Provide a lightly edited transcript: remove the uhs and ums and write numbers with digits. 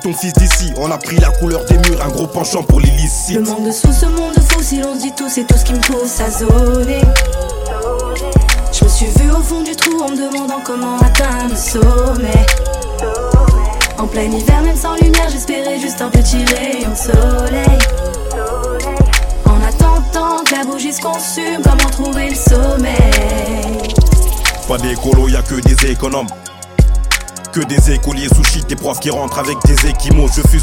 ton fils d'ici. On a pris la couleur des murs, un gros penchant pour l'illicite. Le manque de sous, ce monde fou, si l'on se dit tout, c'est tout ce qui me pousse à zoner. Je me suis vu au fond du trou en me demandant comment atteindre le sommet. En plein hiver, même sans lumière, j'espérais juste un petit rayon de soleil. En attendant que la bougie se consume, comment trouver le sommeil? Pas d'écolo, y'a que des économes. Que des écoliers sushis, des profs qui rentrent avec des équimaux. Je fuse